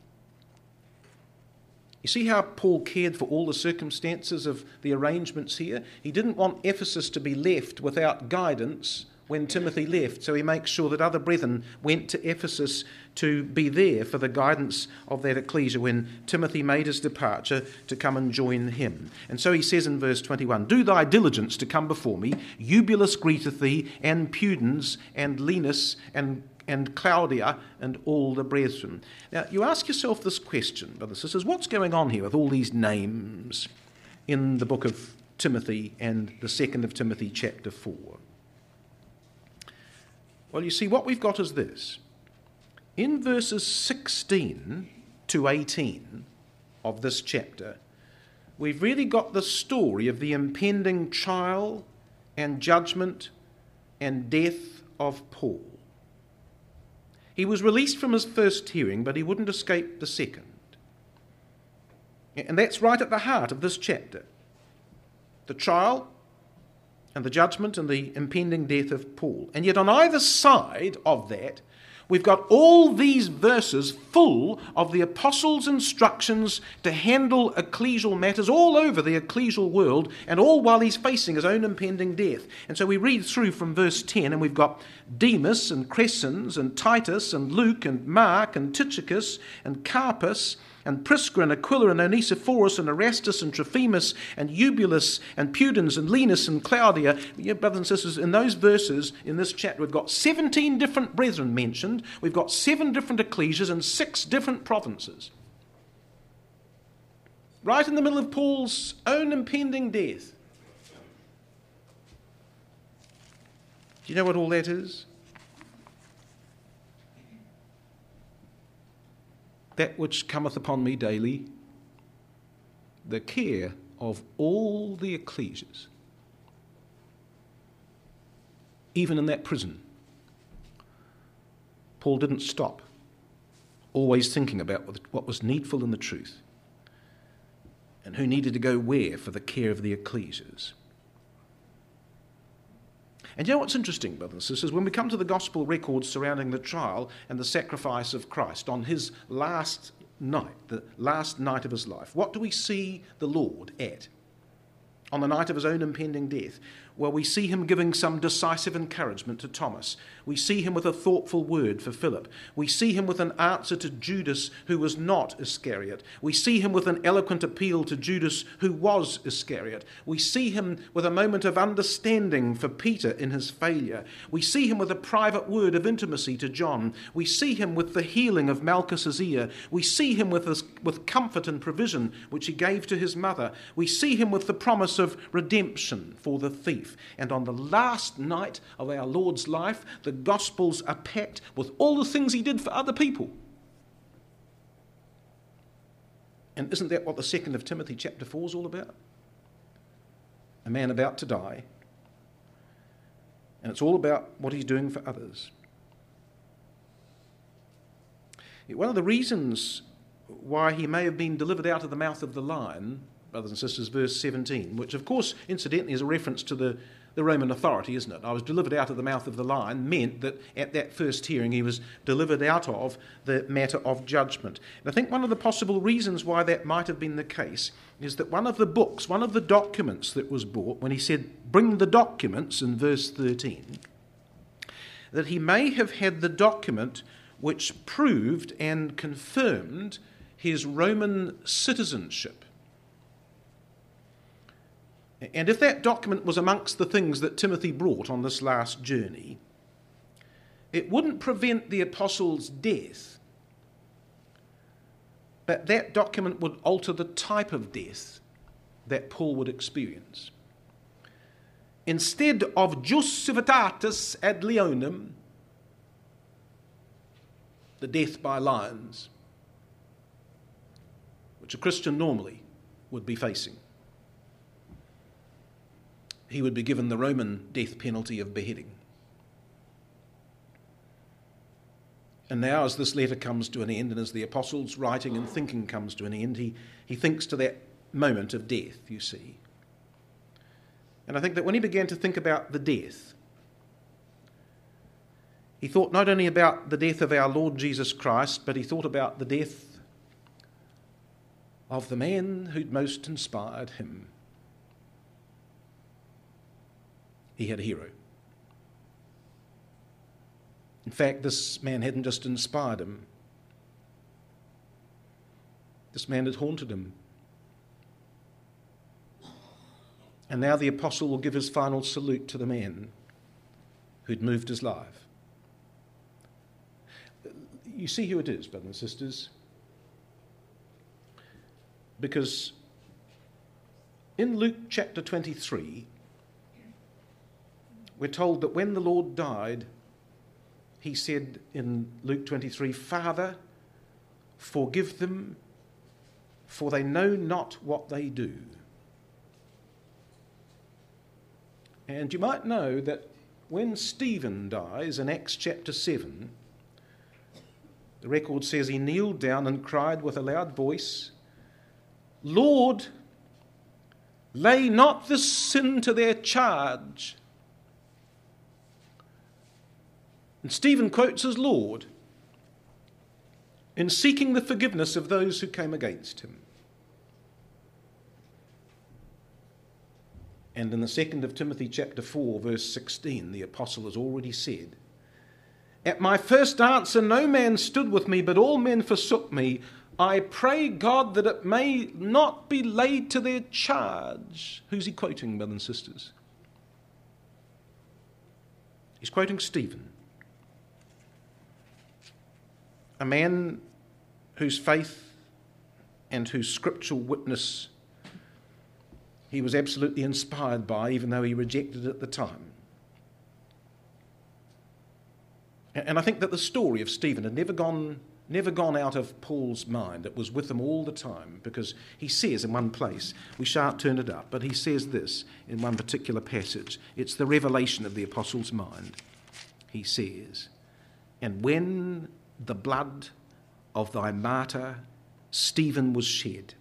You see how Paul cared for all the circumstances of the arrangements here? He didn't want Ephesus to be left without guidance when Timothy left, so he makes sure that other brethren went to Ephesus to be there for the guidance of that ecclesia when Timothy made his departure to come and join him. And so he says in verse twenty-one, do thy diligence to come before me. Eubulus greeteth thee, and Pudens, and Linus, and and Claudia, and all the brethren. Now, you ask yourself this question, brothers and sisters, what's going on here with all these names in the book of Timothy and the second of Timothy chapter four? Well, you see, what we've got is this. In verses sixteen to eighteen of this chapter, we've really got the story of the impending trial and judgment and death of Paul. He was released from his first hearing, but he wouldn't escape the second. And that's right at the heart of this chapter. The trial and the judgment and the impending death of Paul. And yet on either side of that, we've got all these verses full of the apostles' instructions to handle ecclesial matters all over the ecclesial world, and all while he's facing his own impending death. And so we read through from verse ten, and we've got Demas and Crescens and Titus and Luke and Mark and Tychicus and Carpus and Prisca and Aquila and Onesiphorus and Erastus and Trophimus and Eubulus and Pudens and Linus and Claudia. Yeah, brothers and sisters, in those verses, in this chapter, we've got seventeen different brethren mentioned. We've got seven different ecclesias and six different provinces. right in the middle of Paul's own impending death. Do you know what all that is? That which cometh upon me daily, the care of all the ecclesias, even in that prison. Paul didn't stop, always thinking about what was needful in the truth and who needed to go where for the care of the ecclesias. And you know what's interesting, brothers and sisters? When we come to the gospel records surrounding the trial and the sacrifice of Christ on his last night, the last night of his life, what do we see the Lord at? On the night of his own impending death, well, we see him giving some decisive encouragement to Thomas. We see him with a thoughtful word for Philip. We see him with an answer to Judas, who was not Iscariot. We see him with an eloquent appeal to Judas, who was Iscariot. We see him with a moment of understanding for Peter in his failure. We see him with a private word of intimacy to John. We see him with the healing of Malchus's ear. We see him with, his, with comfort and provision, which he gave to his mother. We see him with the promise of redemption for the thief. And on the last night of our Lord's life, the Gospels are packed with all the things he did for other people. And isn't that what the second of Timothy chapter four is all about? A man about to die. And it's all about what he's doing for others. One of the reasons why he may have been delivered out of the mouth of the lion, brothers and sisters, verse seventeen, which of course, incidentally, is a reference to the, the Roman authority, isn't it? I was delivered out of the mouth of the lion meant that at that first hearing he was delivered out of the matter of judgment. And I think one of the possible reasons why that might have been the case is that one of the books, one of the documents that was brought, when he said, bring the documents in verse thirteen, that he may have had the document which proved and confirmed his Roman citizenship. And if that document was amongst the things that Timothy brought on this last journey, it wouldn't prevent the apostle's death, but that document would alter the type of death that Paul would experience. Instead of jus civitatis ad leonem, the death by lions, which a Christian normally would be facing, he would be given the Roman death penalty of beheading. And now, as this letter comes to an end, and as the apostle's writing and thinking comes to an end, he, he thinks to that moment of death, you see. And I think that when he began to think about the death, he thought not only about the death of our Lord Jesus Christ, but he thought about the death of the man who'd most inspired him. He had a hero. In fact, this man hadn't just inspired him. This man had haunted him. And now the apostle will give his final salute to the man who'd moved his life. You see who it is, brothers and sisters? Because in Luke chapter twenty-three, we're told that when the Lord died, he said in Luke twenty-three, Father, forgive them, for they know not what they do. And you might know that when Stephen dies in Acts chapter seven, the record says he kneeled down and cried with a loud voice, Lord, lay not this sin to their charge. And Stephen quotes his Lord in seeking the forgiveness of those who came against him. And in the second of Timothy chapter four, verse sixteen, the apostle has already said, At my first answer no man stood with me, but all men forsook me. I pray God that it may not be laid to their charge. Who's he quoting, brothers and sisters? He's quoting Stephen, a man whose faith and whose scriptural witness he was absolutely inspired by, even though he rejected it at the time. And I think that the story of Stephen had never gone, never gone out of Paul's mind. It was with him all the time, because he says in one place, we shan't turn it up, but he says this in one particular passage. It's the revelation of the apostle's mind. He says, "And when the blood of thy martyr Stephen was shed,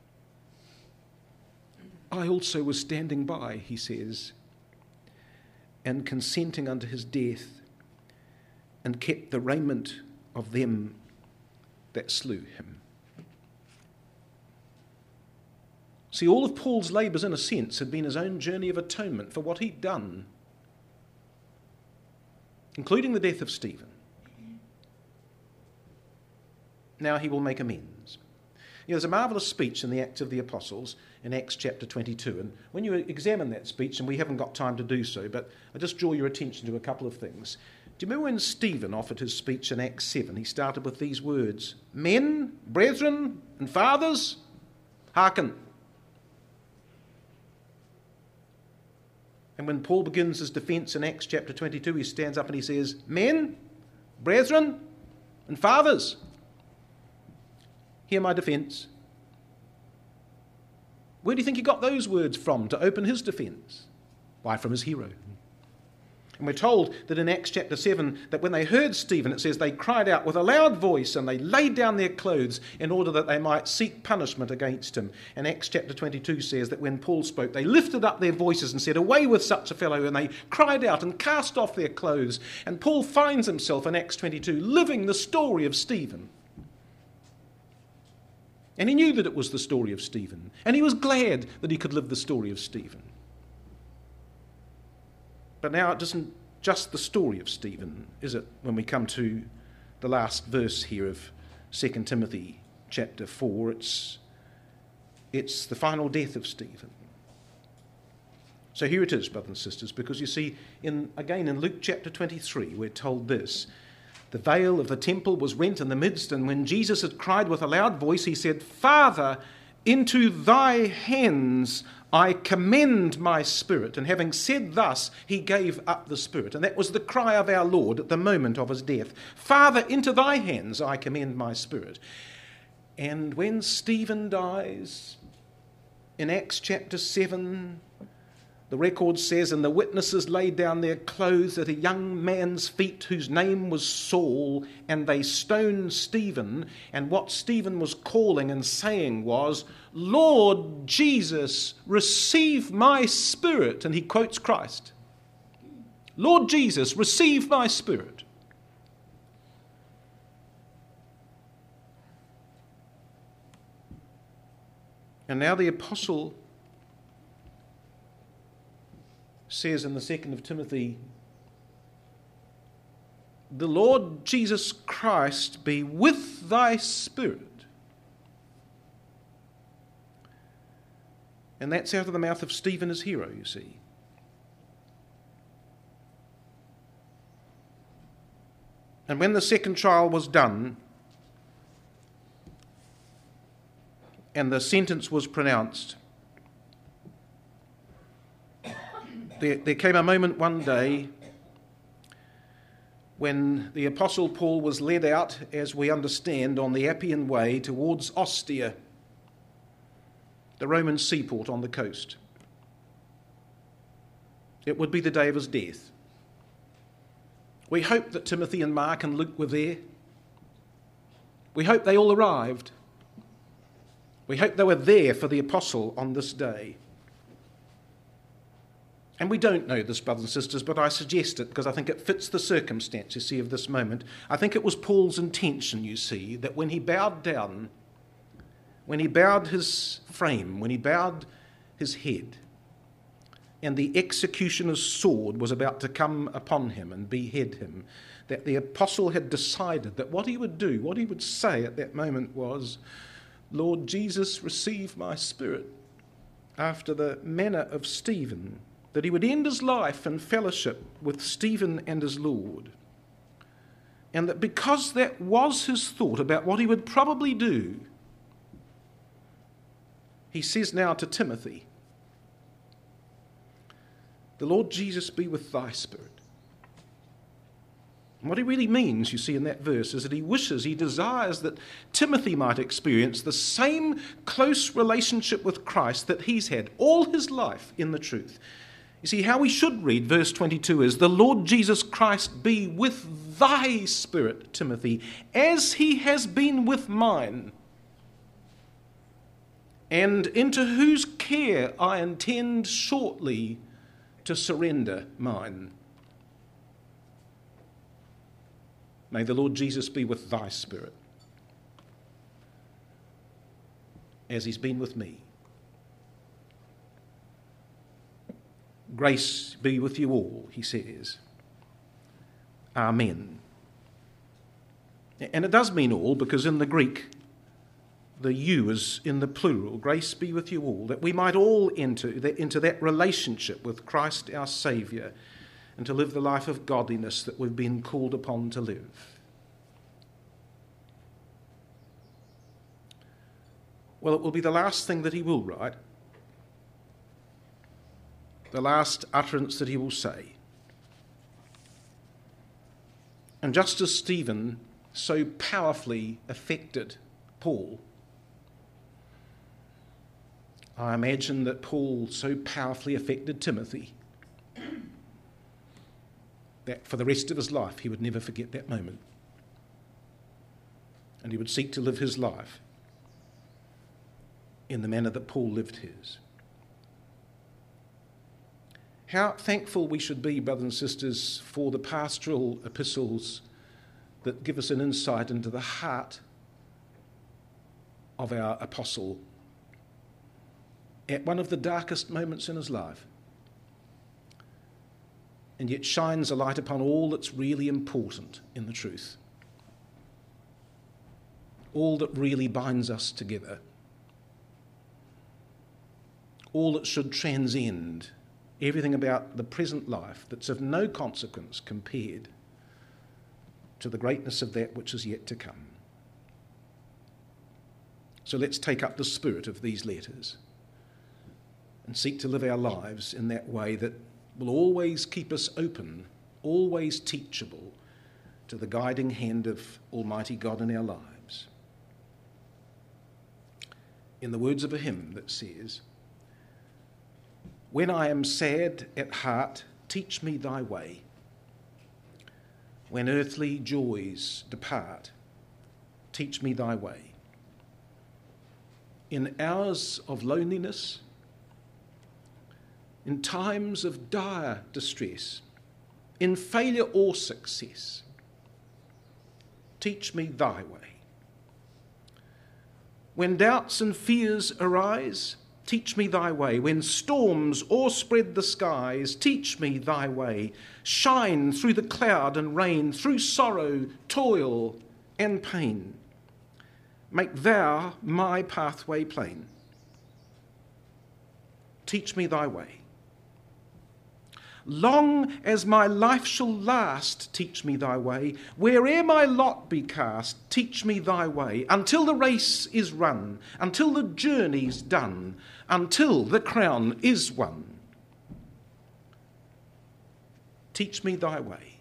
I also was standing by," he says, "and consenting unto his death, and kept the raiment of them that slew him." See, all of Paul's labours, in a sense, had been his own journey of atonement for what he'd done, including the death of Stephen. Now he will make amends. You know, there's a marvellous speech in the Acts of the Apostles in Acts chapter twenty-two, and when you examine that speech, and we haven't got time to do so, but I just draw your attention to a couple of things. Do you remember when Stephen offered his speech in Acts seven? He started with these words, "Men, brethren, and fathers, hearken." And when Paul begins his defence in Acts chapter twenty-two, he stands up and he says, "Men, brethren, and fathers, hear my defence." Where do you think he got those words from to open his defence? Why, from his hero. And we're told that in Acts chapter seven, that when they heard Stephen, it says they cried out with a loud voice and they laid down their clothes in order that they might seek punishment against him. And Acts chapter twenty-two says that when Paul spoke, they lifted up their voices and said, "Away with such a fellow," and they cried out and cast off their clothes. And Paul finds himself in Acts twenty-two living the story of Stephen. And he knew that it was the story of Stephen, and he was glad that he could live the story of Stephen. But now it isn't just the story of Stephen, is it, when we come to the last verse here of Second Timothy chapter four? It's, it's the final death of Stephen. So here it is, brothers and sisters, because you see, in again in Luke chapter twenty-three, we're told this. The veil of the temple was rent in the midst, and when Jesus had cried with a loud voice, he said, "Father, into thy hands I commend my spirit." And having said thus, he gave up the spirit. And that was the cry of our Lord at the moment of his death. "Father, into thy hands I commend my spirit." And when Stephen dies, in Acts chapter seven, the record says, "And the witnesses laid down their clothes at a young man's feet whose name was Saul, and they stoned Stephen." And what Stephen was calling and saying was, "Lord Jesus, receive my spirit." And he quotes Christ. "Lord Jesus, receive my spirit." And now the apostle says in the second of Timothy, "The Lord Jesus Christ be with thy spirit." And that's out of the mouth of Stephen, his hero, you see. And when the second trial was done and the sentence was pronounced, There, there came a moment one day when the Apostle Paul was led out, as we understand, on the Appian Way towards Ostia, the Roman seaport on the coast. It would be the day of his death. We hope that Timothy and Mark and Luke were there. We hope they all arrived. We hope they were there for the apostle on this day. And we don't know this, brothers and sisters, but I suggest it because I think it fits the circumstance, you see, of this moment. I think it was Paul's intention, you see, that when he bowed down, when he bowed his frame, when he bowed his head, and the executioner's sword was about to come upon him and behead him, that the apostle had decided that what he would do, what he would say at that moment was, "Lord Jesus, receive my spirit," after the manner of Stephen, that he would end his life in fellowship with Stephen and his Lord. And that because that was his thought about what he would probably do, he says now to Timothy, the Lord Jesus be with thy spirit. And what he really means, you see, in that verse is that he wishes, he desires that Timothy might experience the same close relationship with Christ that he's had all his life in the truth. You see, how we should read verse twenty-two is, the Lord Jesus Christ be with thy spirit, Timothy, as he has been with mine, and into whose care I intend shortly to surrender mine. May the Lord Jesus be with thy spirit, as he's been with me. Grace be with you all, he says. Amen. And it does mean all, because in the Greek, the you is in the plural. Grace be with you all, that we might all enter into that relationship with Christ our Saviour, and to live the life of godliness that we've been called upon to live. Well, it will be the last thing that he will write, the last utterance that he will say. And just as Stephen so powerfully affected Paul, I imagine that Paul so powerfully affected Timothy that for the rest of his life he would never forget that moment. And he would seek to live his life in the manner that Paul lived his. How thankful we should be, brothers and sisters, for the pastoral epistles that give us an insight into the heart of our apostle at one of the darkest moments in his life, and yet shines a light upon all that's really important in the truth, all that really binds us together, all that should transcend everything about the present life that's of no consequence compared to the greatness of that which is yet to come. So let's take up the spirit of these letters and seek to live our lives in that way that will always keep us open, always teachable to the guiding hand of Almighty God in our lives. In the words of a hymn that says, when I am sad at heart, teach me thy way. When earthly joys depart, teach me thy way. In hours of loneliness, in times of dire distress, in failure or success, teach me thy way. When doubts and fears arise, teach me thy way. When storms o'erspread the skies, teach me thy way. Shine through the cloud and rain, through sorrow, toil, and pain. Make thou my pathway plain. Teach me thy way. Long as my life shall last, teach me thy way. Where'er my lot be cast, teach me thy way. Until the race is run, until the journey's done, until the crown is won. Teach me thy way.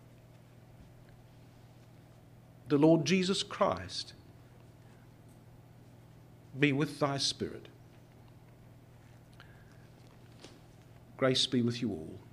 The Lord Jesus Christ be with thy spirit. Grace be with you all.